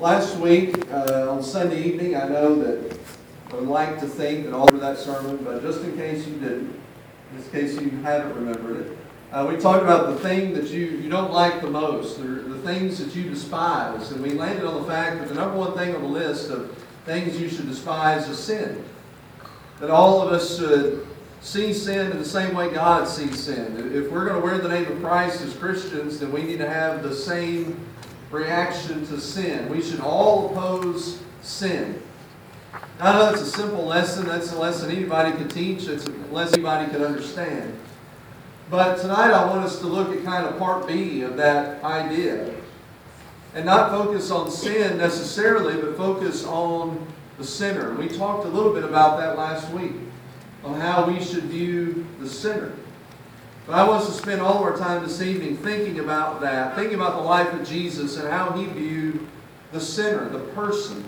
Last week, on Sunday evening, I know that I would like to think that all of that sermon, but just in case you didn't, in case you haven't remembered it, we talked about the thing that you don't like the most, or the things that you despise, and we landed on the fact that the number one thing on the list of things you should despise is sin. That all of us should see sin in the same way God sees sin. If we're going to wear the name of Christ as Christians, then we need to have the same reaction to sin. We should all oppose sin. I know that's a simple lesson. That's a lesson anybody can teach. It's a lesson anybody can understand. But tonight I want us to look at kind of part B of that idea. And not focus on sin necessarily, but focus on the sinner. We talked a little bit about that last week, on how we should view the sinner. But I want us to spend all of our time this evening thinking about that, thinking about the life of Jesus and how he viewed the sinner, the person.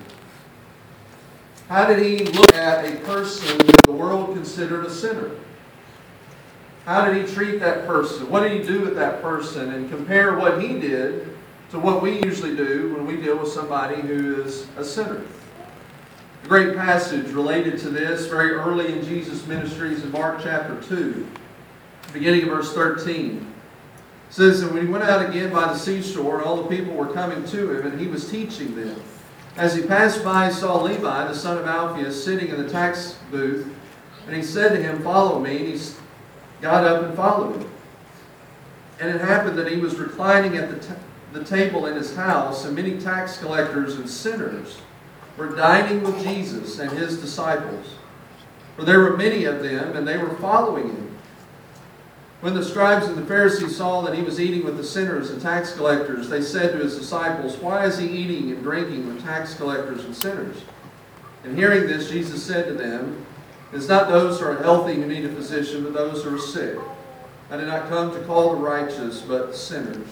How did he look at a person that the world considered a sinner? How did he treat that person? What did he do with that person? And compare what he did to what we usually do when we deal with somebody who is a sinner. A great passage related to this very early in Jesus' ministries in Mark chapter 2. Beginning of verse 13. It says, "And when he went out again by the seashore, and all the people were coming to him, and he was teaching them. As he passed by, he saw Levi, the son of Alphaeus, sitting in the tax booth, and he said to him, 'Follow me.' And he got up and followed him. And it happened that he was reclining at the table in his house, and many tax collectors and sinners were dining with Jesus and his disciples. For there were many of them, and they were following him. When the scribes and the Pharisees saw that he was eating with the sinners and tax collectors, they said to his disciples, 'Why is he eating and drinking with tax collectors and sinners?' And hearing this, Jesus said to them, 'It is not those who are healthy who need a physician, but those who are sick. I did not come to call the righteous, but sinners.'"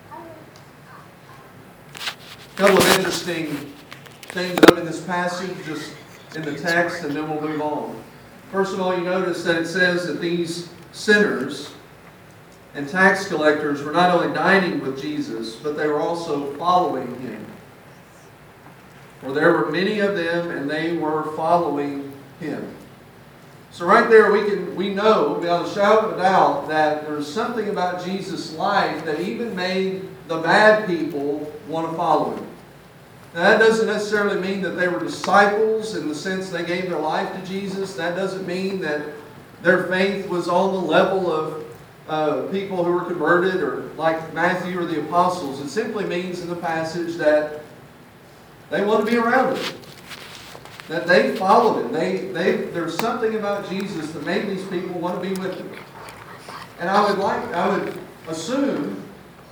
A couple of interesting things in this passage, just in the text, and then we'll move on. First of all, you notice that it says that these sinners and tax collectors were not only dining with Jesus, but they were also following him. For there were many of them, and they were following him. So right there we know, without a shadow of a doubt, that there's something about Jesus' life that even made the bad people want to follow him. Now that doesn't necessarily mean that they were disciples in the sense they gave their life to Jesus. That doesn't mean that their faith was on the level of people who were converted or like Matthew or the apostles. It simply means in the passage that they want to be around him. That they followed him. There's something about Jesus that made these people want to be with him. And I would assume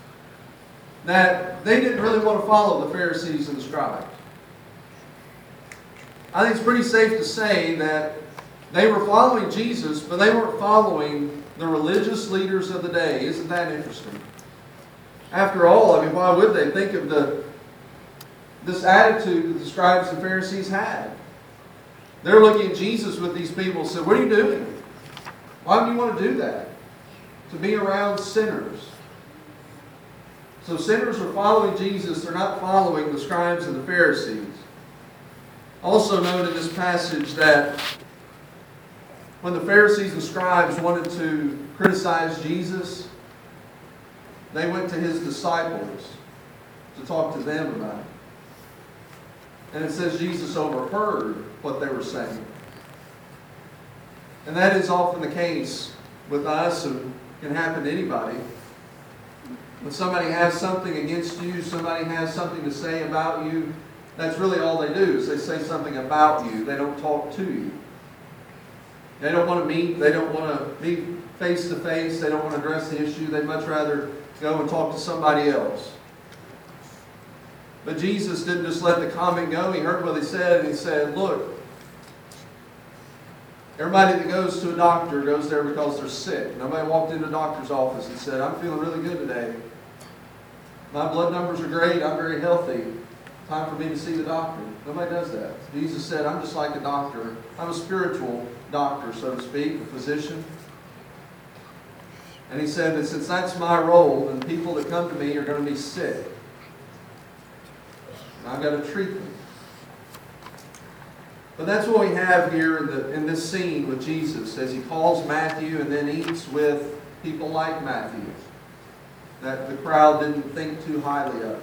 that they didn't really want to follow the Pharisees and the scribes. I think it's pretty safe to say that they were following Jesus, but they weren't following the religious leaders of the day. Isn't that interesting? After all, why would they? Think of this attitude that the scribes and Pharisees had. They're looking at Jesus with these people and said, "What are you doing? Why would you want to do that? To be around sinners." So sinners are following Jesus. They're not following the scribes and the Pharisees. Also note in this passage that when the Pharisees and scribes wanted to criticize Jesus, they went to his disciples to talk to them about it. And it says Jesus overheard what they were saying. And that is often the case with us, and can happen to anybody. When somebody has something against you, somebody has something to say about you, that's really all they do, is they say something about you. They don't talk to you. They don't want to meet. They don't want to meet face to face. They don't want to address the issue. They'd much rather go and talk to somebody else. But Jesus didn't just let the comment go. He heard what they said, and he said, "Look, everybody that goes to a doctor goes there because they're sick. Nobody walked into a doctor's office and said, 'I'm feeling really good today. My blood numbers are great. I'm very healthy. Time for me to see the doctor.' Nobody does that. Jesus said, 'I'm just like a doctor. I'm a spiritual doctor, so to speak, a physician.' And he said that since that's my role, then people that come to me are going to be sick. I've got to treat them. But that's what we have here in this scene with Jesus as he calls Matthew and then eats with people like Matthew that the crowd didn't think too highly of.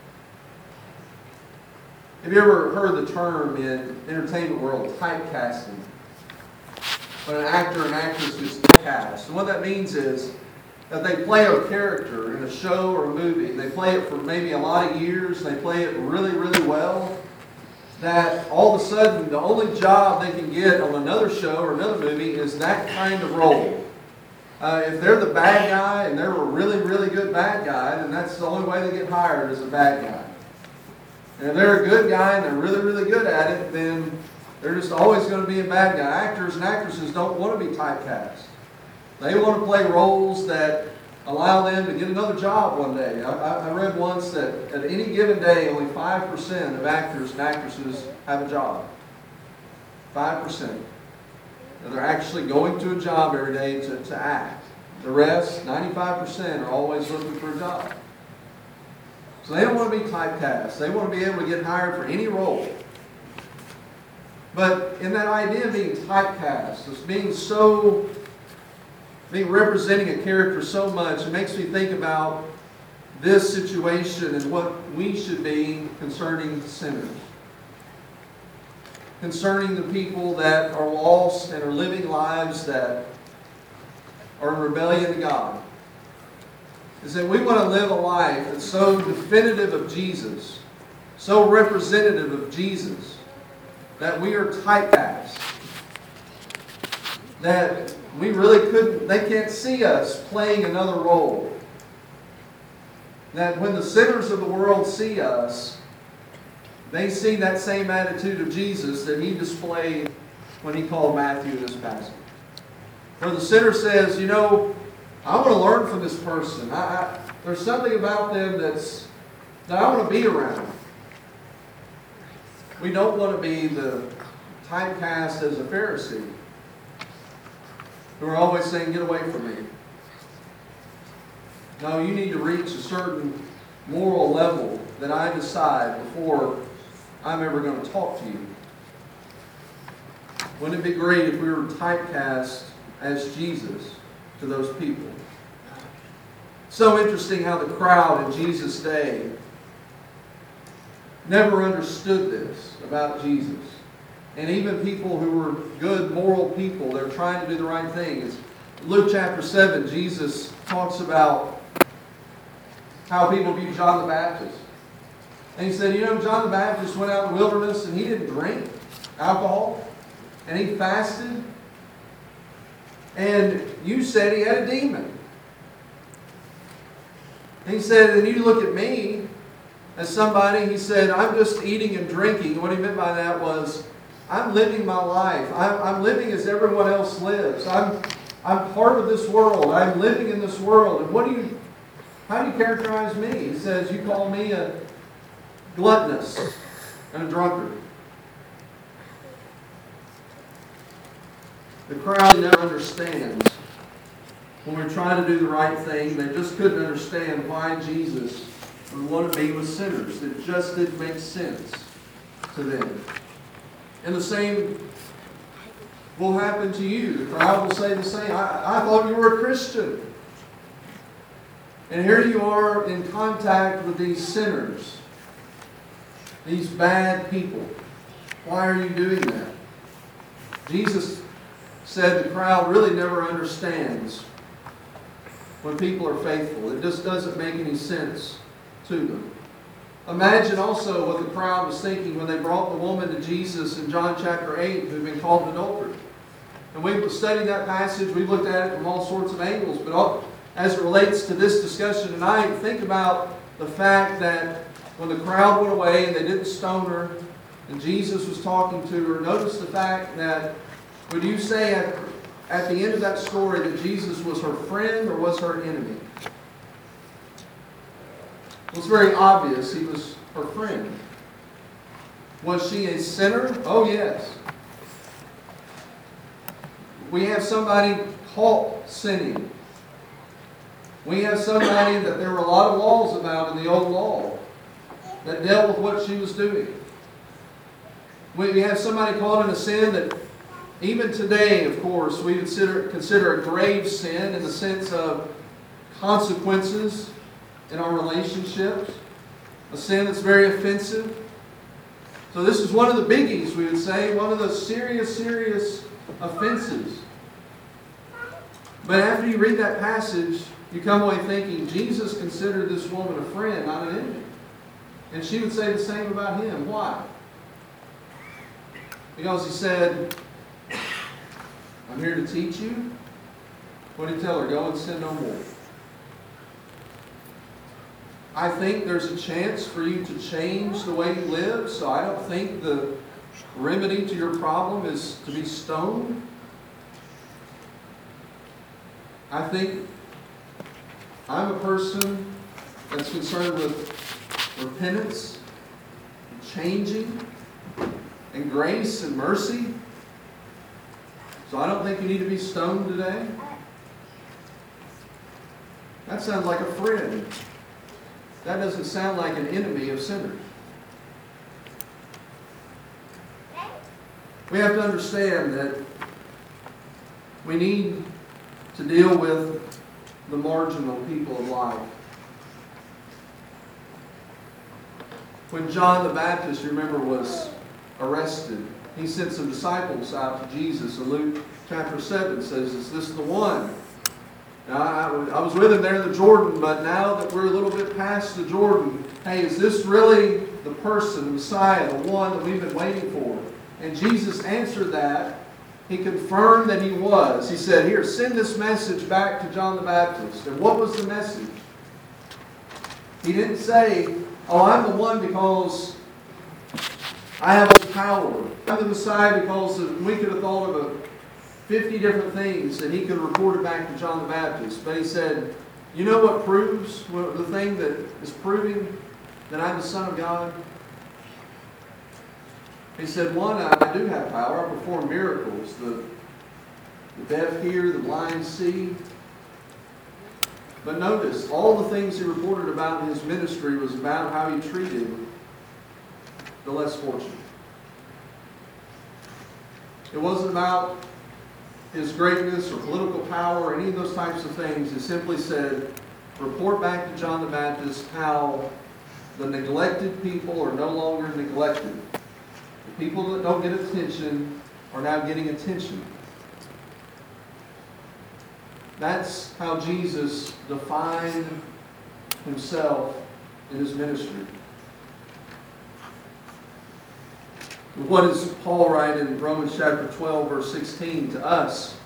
Have you ever heard the term in entertainment world, typecasting? When an actor and actress is typecast. And what that means is that they play a character in a show or a movie. They play it for maybe a lot of years. They play it really, really well. That all of a sudden, the only job they can get on another show or another movie is that kind of role. If they're the bad guy and they're a really, really good bad guy, then that's the only way they get hired as a bad guy. And if they're a good guy and they're really, really good at it, then they're just always going to be a bad guy. Actors and actresses don't want to be typecast. They want to play roles that allow them to get another job one day. I read once that at any given day, only 5% of actors and actresses have a job. 5%. And they're actually going to a job every day to act. The rest, 95%, are always looking for a job. So they don't want to be typecast. They want to be able to get hired for any role. But in that idea of being typecast, as being representing a character so much, it makes me think about this situation and what we should be concerning sinners. Concerning the people that are lost and are living lives that are in rebellion to God. Is that we want to live a life that's so definitive of Jesus, so representative of Jesus, that we are typecast. That we really couldn't, they can't see us playing another role. That when the sinners of the world see us, they see that same attitude of Jesus that he displayed when he called Matthew in this passage. Where the sinner says, you know, I want to learn from this person. There's something about them that I want to be around. We don't want to be the typecast as a Pharisee, who are always saying, get away from me. No, you need to reach a certain moral level that I decide before I'm ever going to talk to you. Wouldn't it be great if we were typecast as Jesus to those people? So interesting how the crowd in Jesus' day never understood this about Jesus. And even people who were good, moral people, they're trying to do the right thing. It's Luke chapter 7, Jesus talks about how people view John the Baptist. And he said, you know, John the Baptist went out in the wilderness and he didn't drink alcohol. And he fasted. And you said he had a demon. And he said, and you look at me as somebody, he said, I'm just eating and drinking. What he meant by that was, I'm living my life. I'm living as everyone else lives. I'm part of this world. I'm living in this world. And how do you characterize me? He says, you call me a gluttonous and a drunkard. The crowd never understands when we're trying to do the right thing. They just couldn't understand why Jesus would want to be with sinners. It just didn't make sense to them. And the same will happen to you. The crowd will say the same. I thought you were a Christian. And here you are in contact with these sinners. These bad people. Why are you doing that? Jesus said the crowd really never understands when people are faithful. It just doesn't make any sense to them. Imagine also what the crowd was thinking when they brought the woman to Jesus in John chapter 8 who had been caught in adultery. And we've studied that passage. We've looked at it from all sorts of angles. But as it relates to this discussion tonight, think about the fact that when the crowd went away and they didn't stone her and Jesus was talking to her, notice the fact that, would you say at the end of that story that Jesus was her friend or was her enemy? It was very obvious he was her friend. Was she a sinner? Oh, yes. We have somebody caught sinning. We have somebody that there were a lot of laws about in the old law. that dealt with what she was doing. We have somebody caught in a sin that even today, of course, we consider a grave sin in the sense of consequences in our relationships. A sin that's very offensive. So this is one of the biggies, we would say, one of the serious offenses. But after you read that passage, you come away thinking, Jesus considered this woman a friend, not an enemy. And she would say the same about him. Why? Because he said, I'm here to teach you. What did he tell her? Go and sin no more. I think there's a chance for you to change the way you live, so I don't think the remedy to your problem is to be stoned. I think I'm a person that's concerned with repentance, and changing, and grace and mercy. So I don't think you need to be stoned today. That sounds like a friend. That doesn't sound like an enemy of sinners. We have to understand that we need to deal with the marginal people of life. When John the Baptist, you remember, was arrested, he sent some disciples out to Jesus. In Luke chapter 7 says, is this the one? Now, I was with him there in the Jordan, but now that we're a little bit past the Jordan, hey, is this really the person, the Messiah, the one that we've been waiting for? And Jesus answered that. He confirmed that he was. He said, here, send this message back to John the Baptist. And what was the message? He didn't say, oh, I'm the one because I have the power. I'm the Messiah because we could have thought of 50 different things and he could report it back to John the Baptist. But he said, you know what proves, the thing that is proving that I'm the Son of God? He said, one, I do have power. I perform miracles. The deaf hear, the blind see. But notice, all the things he reported about in his ministry was about how he treated the less fortunate. It wasn't about his greatness or political power or any of those types of things. He simply said, report back to John the Baptist how the neglected people are no longer neglected. The people that don't get attention are now getting attention. That's how Jesus defined himself in his ministry. What does Paul write in Romans chapter 12, verse 16 to us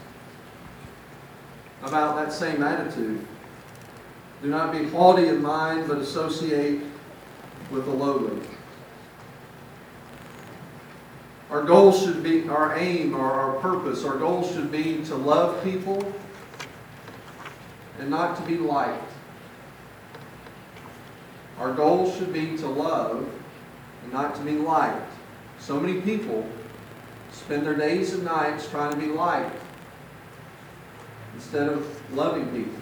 about that same attitude? Do not be haughty in mind, but associate with the lowly. Our goal should be, our aim, or our purpose, our goal should be to love people and not to be liked. Our goal should be to love and not to be liked. So many people spend their days and nights trying to be liked instead of loving people.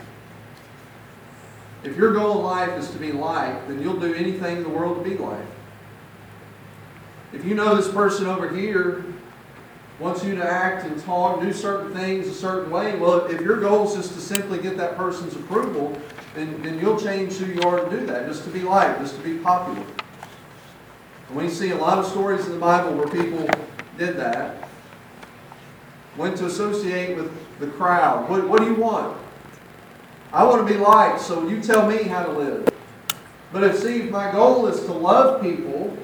If your goal in life is to be liked, then you'll do anything in the world to be liked. If you know this person over here wants you to act and talk, do certain things a certain way, well, if your goal is just to simply get that person's approval, then you'll change who you are to do that, just to be liked, just to be popular. And we see a lot of stories in the Bible where people did that. Went to associate with the crowd. What do you want? I want to be liked, so you tell me how to live. But if my goal is to love people,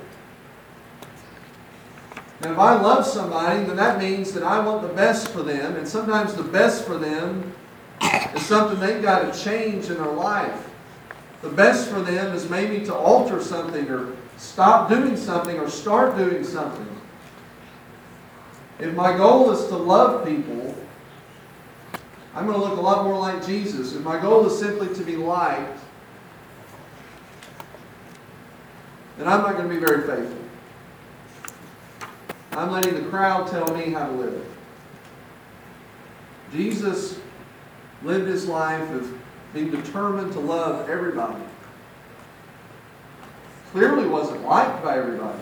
and if I love somebody, then that means that I want the best for them. And sometimes the best for them is something they've got to change in their life. The best for them is maybe to alter something or stop doing something or start doing something. If my goal is to love people, I'm going to look a lot more like Jesus. If my goal is simply to be liked, then I'm not going to be very faithful. I'm letting the crowd tell me how to live. Jesus lived his life of being determined to love everybody. clearly wasn't liked by everybody.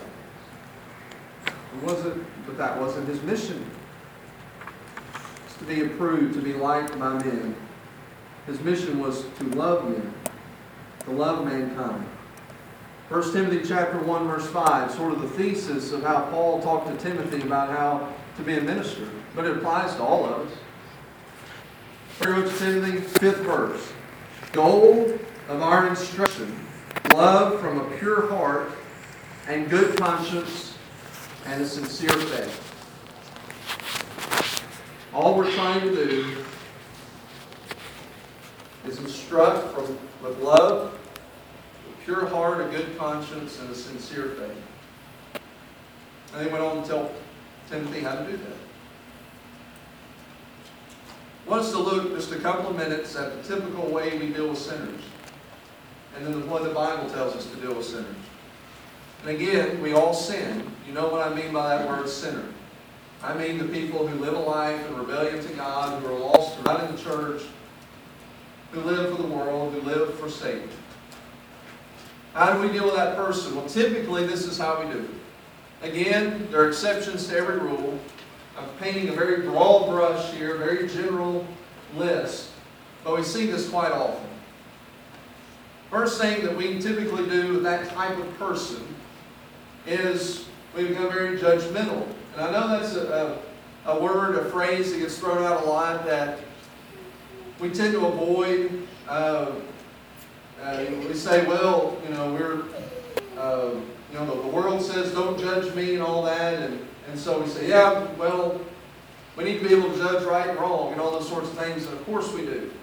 But that wasn't his mission. It's to be approved, to be liked by men. His mission was to love men, to love mankind. 1 Timothy chapter 1, verse 5, sort of the thesis of how Paul talked to Timothy about how to be a minister. But it applies to all of us. 1 Timothy, 5th verse. Goal of our instruction, love from a pure heart and good conscience and a sincere faith. All we're trying to do is instruct with love, a pure heart, a good conscience, and a sincere faith. And he went on to tell Timothy how to do that. I want us to look just a couple of minutes at the typical way we deal with sinners. And then what the Bible tells us to deal with sinners. And again, we all sin. You know what I mean by that word, sinner. I mean the people who live a life in rebellion to God, who are lost, who are not in the church, who live for the world, who live for Satan. How do we deal with that person? Well, typically this is how we do it. Again, there are exceptions to every rule. I'm painting a very broad brush here, very general list, but we see this quite often. First thing that we typically do with that type of person is we become very judgmental. And I know that's a word, a phrase that gets thrown out a lot that we tend to avoid. We say, well, the world says don't judge me and all that, and so we say, yeah, well, we need to be able to judge right and wrong and all those sorts of things, and of course we do.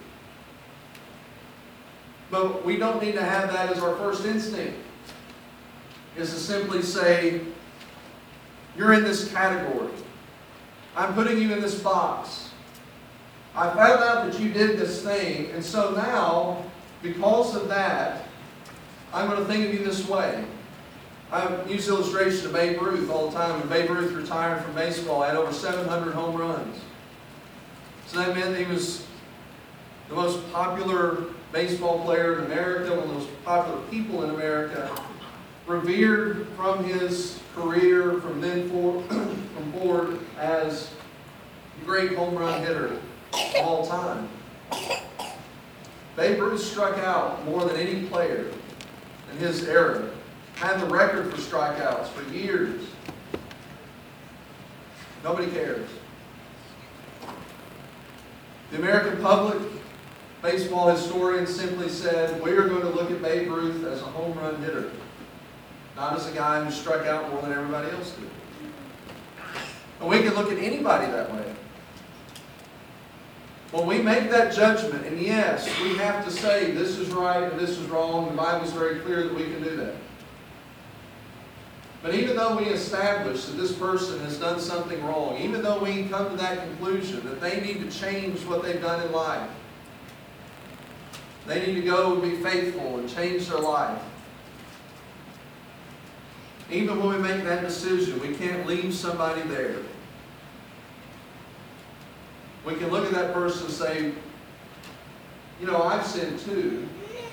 But we don't need to have that as our first instinct, is to simply say, you're in this category. I'm putting you in this box. I found out that you did this thing, and so now, because of that, I'm going to think of you this way. I use the illustration of Babe Ruth all the time. When Babe Ruth retired from baseball, he had over 700 home runs. So that meant he was the most popular baseball player in America, one of the most popular people in America, revered from his career from then forward as the great home run hitter of all time. Babe Ruth struck out more than any player in his era. Had the record for strikeouts for years. Nobody cares. The American public, baseball historians simply said, we are going to look at Babe Ruth as a home run hitter, not as a guy who struck out more than everybody else did. And we can look at anybody that way. When we make that judgment, and yes, we have to say this is right and this is wrong, the Bible is very clear that we can do that. But even though we establish that this person has done something wrong, even though we come to that conclusion that they need to change what they've done in life, they need to go and be faithful and change their life. Even when we make that decision, we can't leave somebody there. We can look at that person and say, I've sinned too.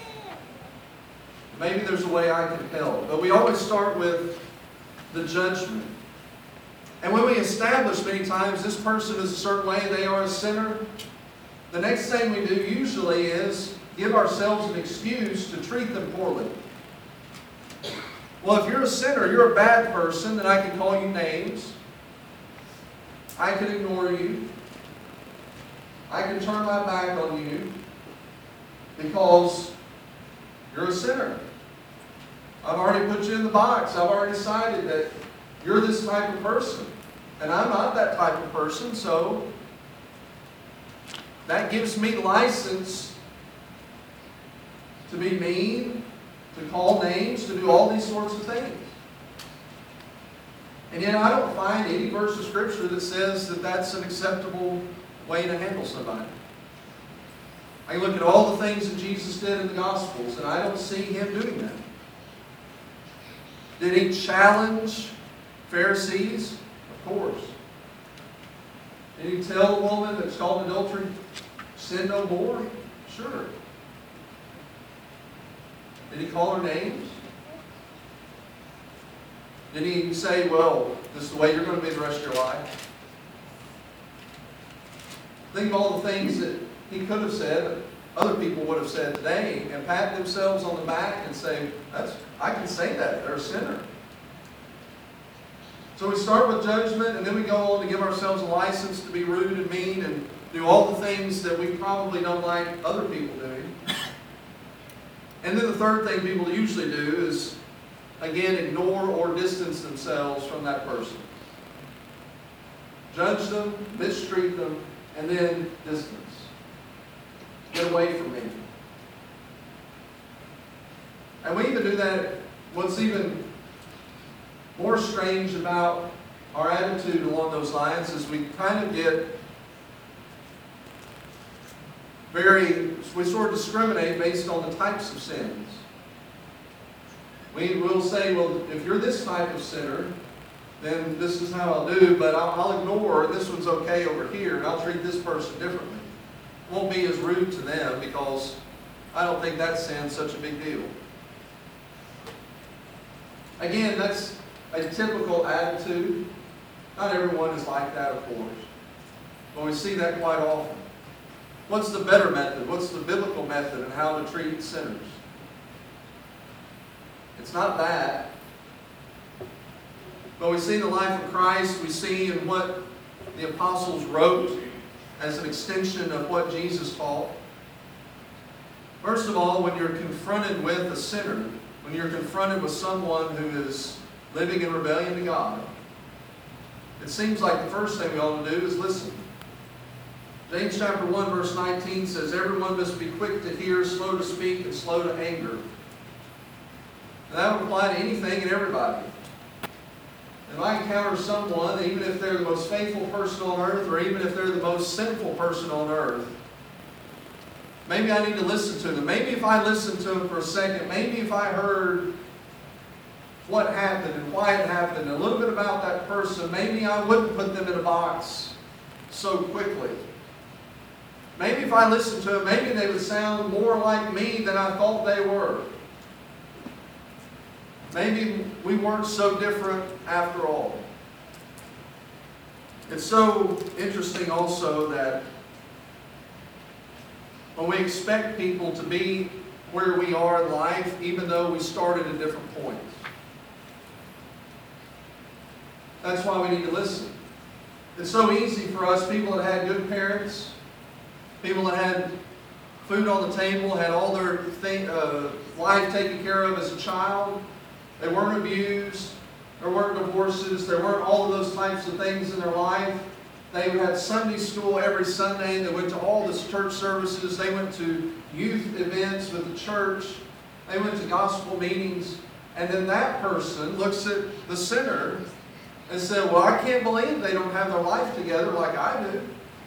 Maybe there's a way I can help. But we always start with the judgment. And when we establish many times this person is a certain way, they are a sinner, the next thing we do usually is give ourselves an excuse to treat them poorly. Well, if you're a sinner, you're a bad person, then I can call you names. I can ignore you. I can turn my back on you because you're a sinner. I've already put you in the box. I've already decided that you're this type of person. And I'm not that type of person, so that gives me license to be mean, to call names, to do all these sorts of things. And yet I don't find any verse of Scripture that says that that's an acceptable way to handle somebody. I look at all the things that Jesus did in the Gospels, and I don't see Him doing that. Did He challenge Pharisees? Of course. Did He tell the woman that's called adultery, sin no more? Sure. Did He call her names? Did he say, well, this is the way you're going to be the rest of your life? Think of all the things that he could have said, other people would have said today, and pat themselves on the back and say, I can say that, they're a sinner. So we start with judgment, and then we go on to give ourselves a license to be rude and mean and do all the things that we probably don't like other people doing. And then the third thing people usually do is, again, ignore or distance themselves from that person. Judge them, mistreat them, and then distance. Get away from me. And we even do that. What's even more strange about our attitude along those lines is we kind of get we sort of discriminate based on the types of sins. We will say, well, if you're this type of sinner, then this is how I'll do, but I'll ignore, this one's okay over here, and I'll treat this person differently. Won't be as rude to them because I don't think that sin's such a big deal. Again, that's a typical attitude. Not everyone is like that, of course. But we see that quite often. What's the better method? What's the biblical method in how to treat sinners? It's not that. But we see in the life of Christ, we see in what the apostles wrote as an extension of what Jesus taught. First of all, when you're confronted with a sinner, when you're confronted with someone who is living in rebellion to God, it seems like the first thing we ought to do is listen. James chapter 1 verse 19 says, everyone must be quick to hear, slow to speak, and slow to anger. And that would apply to anything and everybody. If I encounter someone, even if they're the most faithful person on earth, or even if they're the most sinful person on earth, maybe I need to listen to them. Maybe if I listened to them for a second, maybe if I heard what happened and why it happened, a little bit about that person, maybe I wouldn't put them in a box so quickly. Maybe if I listened to them, maybe they would sound more like me than I thought they were. Maybe we weren't so different after all. It's so interesting also that when we expect people to be where we are in life, even though we started at different points. That's why we need to listen. It's so easy for us, people that had good parents, people that had food on the table, had all their life taken care of as a child. They weren't abused. There weren't divorces. There weren't all of those types of things in their life. They had Sunday school every Sunday. They went to all the church services. They went to youth events with the church. They went to gospel meetings. And then that person looks at the sinner and said, well, I can't believe they don't have their life together like I do.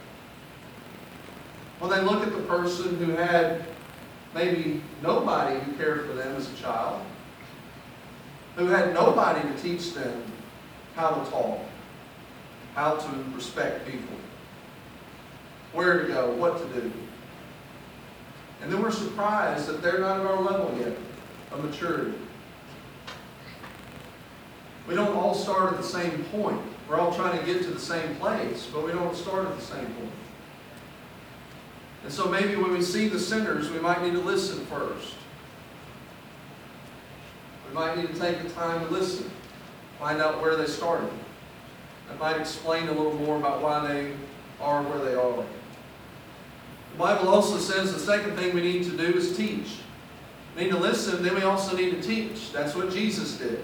Well, they look at the person who had maybe nobody who cared for them as a child, who had nobody to teach them how to talk, how to respect people, where to go, what to do. And then we're surprised that they're not at our level yet of maturity. We don't all start at the same point. We're all trying to get to the same place, but we don't start at the same point. And so maybe when we see the sinners, we might need to listen first. We might need to take the time to listen, find out where they started. That might explain a little more about why they are where they are. The Bible also says the second thing we need to do is teach. We need to listen, then we also need to teach. That's what Jesus did.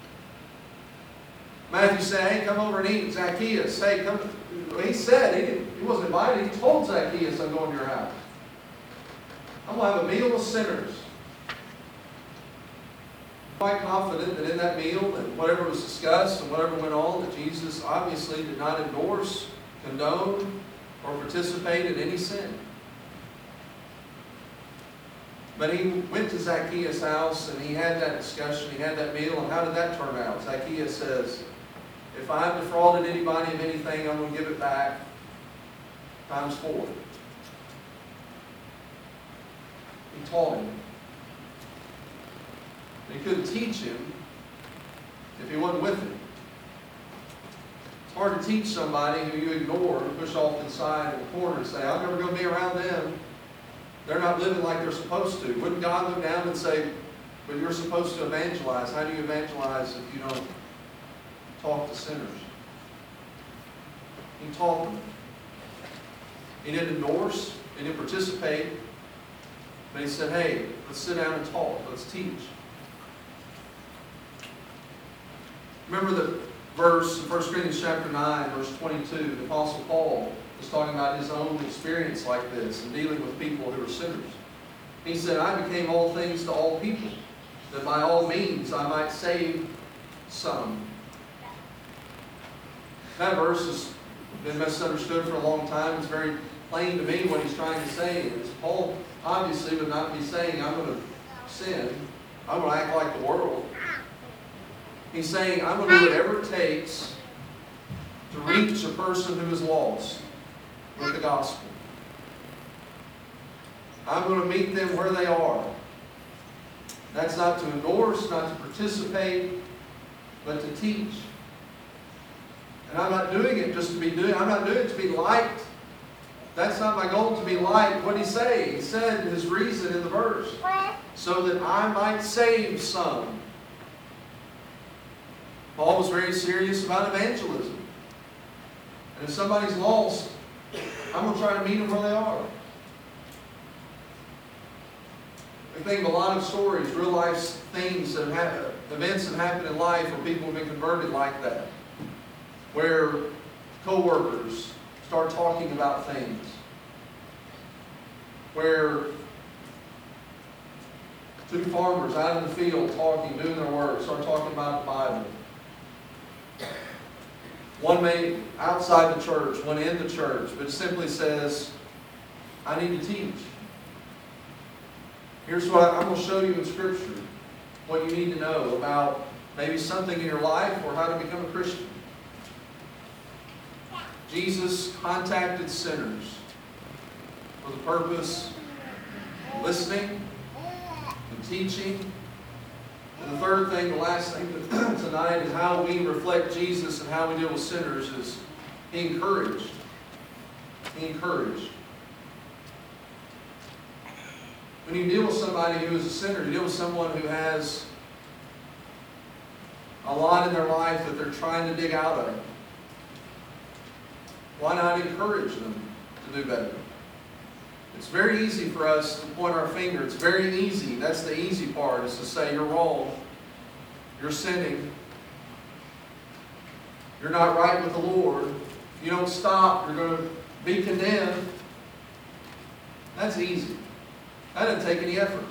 Matthew said, hey, come over and eat. Zacchaeus, hey, come. He said, he wasn't invited. He told Zacchaeus, I'm going to your house. I'm going to have a meal with sinners. Quite confident that in that meal and whatever was discussed and whatever went on, that Jesus obviously did not endorse, condone, or participate in any sin. But he went to Zacchaeus' house and he had that discussion, he had that meal, and how did that turn out? Zacchaeus says, if I've defrauded anybody of anything, I'm going to give it back times 4. He taught him. He couldn't teach him if he wasn't wasn't with him. It's hard to teach somebody who you ignore and push off to the side in the corner and say, I'm never going to be around them. They're not living like they're supposed to. Wouldn't God look down and say, but you're supposed to evangelize. How do you evangelize if you don't talk to sinners? He taught them. He didn't endorse. He didn't participate. But he said, hey, let's sit down and talk. Let's teach. Remember the verse in 1 Corinthians chapter 9, verse 22. The Apostle Paul was talking about his own experience like this and dealing with people who were sinners. He said, I became all things to all people, that by all means I might save some. That verse has been misunderstood for a long time. It's very plain to me what he's trying to say. It's Paul obviously would not be saying, I'm going to sin. I'm going to act like the world. He's saying, I'm going to do whatever it takes to reach a person who is lost with the gospel. I'm going to meet them where they are. That's not to endorse, not to participate, but to teach. And I'm not doing it just to be doing it. I'm not doing it to be liked. That's not my goal, to be liked. What did he say? He said his reason in the verse. So that I might save some. Paul was very serious about evangelism. And if somebody's lost, I'm going to try to meet them where they are. I think of a lot of stories, real life things that have events that happen in life where people have been converted like that. Where co-workers start talking about things. Where two farmers out in the field talking, doing their work, start talking about the Bible. One may outside the church, one in the church, but simply says, I need to teach. Here's what I'm going to show you in Scripture, what you need to know about maybe something in your life or how to become a Christian. Jesus contacted sinners for the purpose of listening and teaching. And the third thing, the last thing tonight, is how we reflect Jesus and how we deal with sinners is He encouraged. He encouraged. When you deal with somebody who is a sinner, you deal with someone who has a lot in their life that they're trying to dig out of. Why not encourage them to do better? It's very easy for us to point our finger. It's very easy. That's the easy part, is to say, you're wrong. You're sinning. You're not right with the Lord. If you don't stop, you're going to be condemned. That's easy. That doesn't take any effort.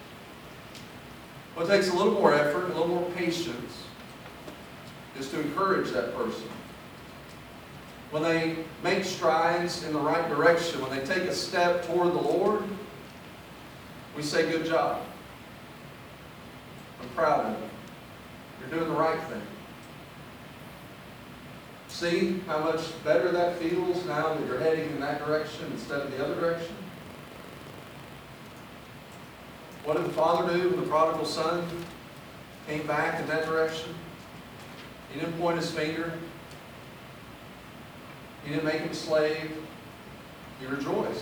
What takes a little more effort, a little more patience, is to encourage that person. When they make strides in the right direction, when they take a step toward the Lord, we say, good job. I'm proud of you. You're doing the right thing. See how much better that feels now that you're heading in that direction instead of the other direction? What did the father do when the prodigal son came back in that direction? He didn't point his finger. He didn't make him a slave. He rejoiced.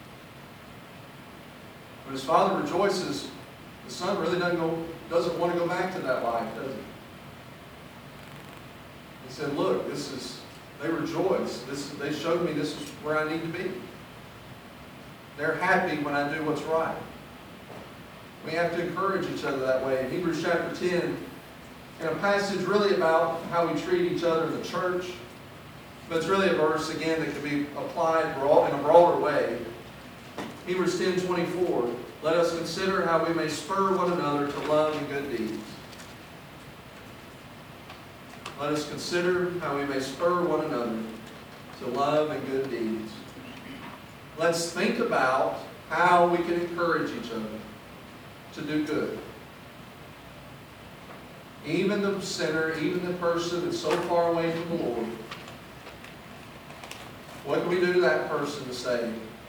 When his father rejoices, the son really doesn't want to go back to that life, does he? He said, look, they rejoice. They showed me this is where I need to be. They're happy when I do what's right. We have to encourage each other that way. In Hebrews chapter 10, in a passage really about how we treat each other in the church, but it's really a verse, again, that can be applied in a broader way. Hebrews 10:24, let us consider how we may spur one another to love and good deeds. Let us consider how we may spur one another to love and good deeds. Let's think about how we can encourage each other to do good. Even the sinner, even the person that's so far away from the Lord, what can we do to that person to say,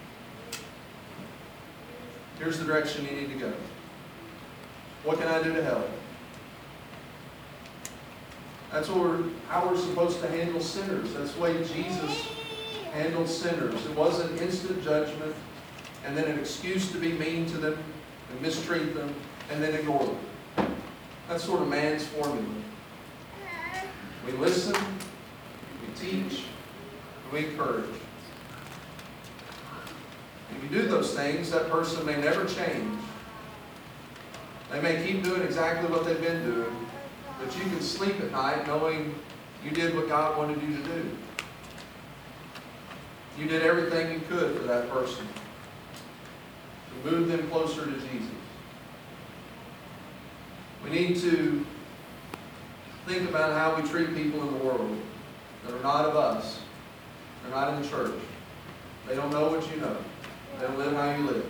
here's the direction you need to go? What can I do to help? That's how we're supposed to handle sinners. That's the way Jesus handled sinners. It wasn't instant judgment and then an excuse to be mean to them and mistreat them and then ignore them. That's sort of man's formula. We listen, we teach, and we encourage. If you do those things, that person may never change. They may keep doing exactly what they've been doing, but you can sleep at night knowing you did what God wanted you to do. You did everything you could for that person to move them closer to Jesus. We need to think about how we treat people in the world that are not of us. They're not in the church. They don't know what you know. They don't live how you live.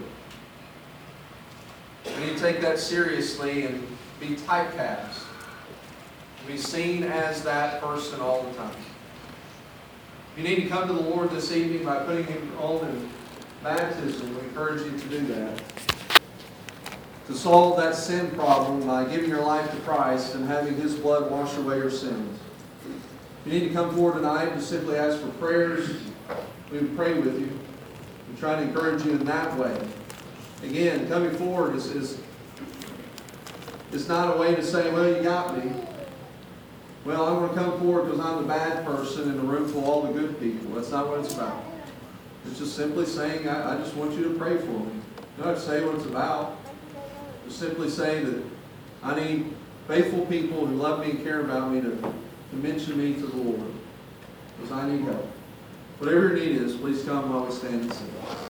We need to take that seriously and be typecast. Be seen as that person all the time. You need to come to the Lord this evening by putting Him on in baptism. We encourage you to do that. To solve that sin problem by giving your life to Christ and having His blood wash away your sins. You need to come forward tonight and simply ask for prayers. We would pray with you. We try to encourage you in that way. Again, coming forward is not a way to say, well, you got me. Well, I'm going to come forward because I'm the bad person in the room full of all the good people. That's not what it's about. It's just simply saying, I just want you to pray for me. You don't have to say what it's about. Just simply say that I need faithful people who love me and care about me to mention me to the Lord. Because I need help. Whatever your need is, please come while we stand and sing.